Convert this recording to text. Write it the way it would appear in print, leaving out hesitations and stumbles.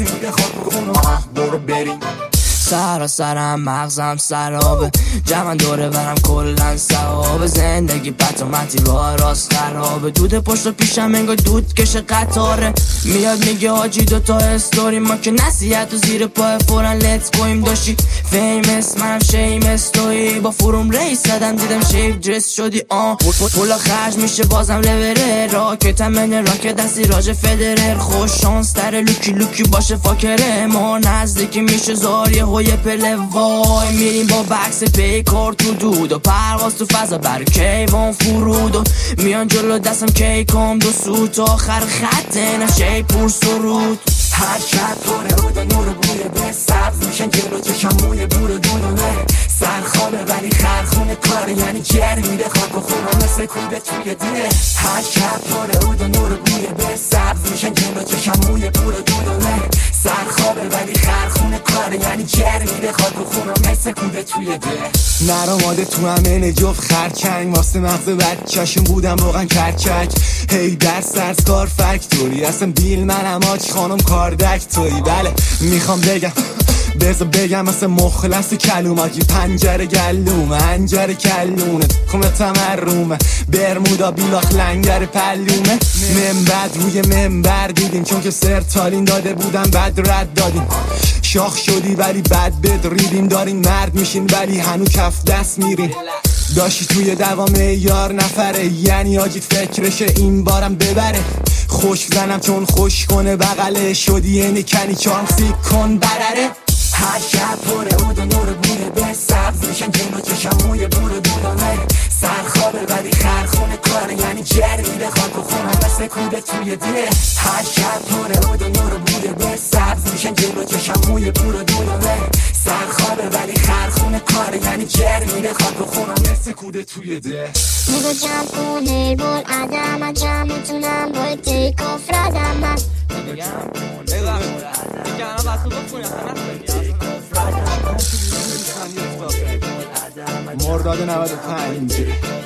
میده خاک خونو برو بریم. سرم مغزم سرابه، جمع دوره برم کلن صحابه. زندگی پتومتی راه راست خرابه، دود پشت و پیشم انگار دود کش قطاره. میاد میگه حاجی دوتا استوری، ما که نصیحت و زیر پای فورن لیتس گویم. داشتی فیمس منم شیمس توی، با فروم ریس زدم دیدم شیف درس شدی. پولا خرج میشه بازم لبره، راکت من راکت دستی راج فدرر. خوش شانس تره لوکی لوکی باشه فاکره، ما نزدیکی میشه زاریه یه پله وای. میریم با بکس پیکار تو دود و پرواز تو فضا بر کیوان فرود و میان جلو دستم کیکام دو سوت آخر خط نشه پر سرود. هر شب پره رود و نور و بوی به سبز میشن جلو چشم موی بور و دونونه. سرخابه ولی خرخونه کاره، یعنی جر میده خاک و خونه مثل کوبه توی دیره. هر شب پره رود و نور و بوی به سبز میشن جلو چشم موی بور و دونونه. سرخابه ولی خرخونه کاره، یعنی جر میده خاک و خونه مثل کوبه توی دیره. نراماده تو همه جفت خرچنگ، واسه مغز بچه‌شون بودم روغن کرچک. هی در سرز کار فکتوری هستم دیل منم آج خانم کاردک توی. بله میخوام بگم بذار بگم مثل مخلص کلوماجی، پنجره گلومه انجر کلونه کمه تمرومه برمودا بیلاخ لنگر پلومه. منبد روی منبر دیدیم چون که سرتالین داده بودم بد رد دادیم. شاخ شدی ولی بد بدریدیم، دارین مرد میشین ولی هنو کف دست میرین. داشتی توی دوامه یار نفره، یعنی آجید فکرشه این بارم ببره. خوش زنم چون خوش کنه بغله، شدی یعنی کنی چارم سیک کن برره. هر شب پره رود و نور بوی به سبز میشن جلو چشم موی بور و دونانه. سرخابه ولی خرخونه کاره، یعنی جر میده خاک و خونه مثل کوبه توی دیره. هر شب پره رود و نور بوی به سبز میشن جلو چشم موی بور و دونانه. سرخابه ولی خرخونه کاره، یعنی جر میده خاک و خونه مثل کوبه توی دیره. میگو جمع کنه بول عدم من جمع میتونم با تیک آف ردم من. مرداد 95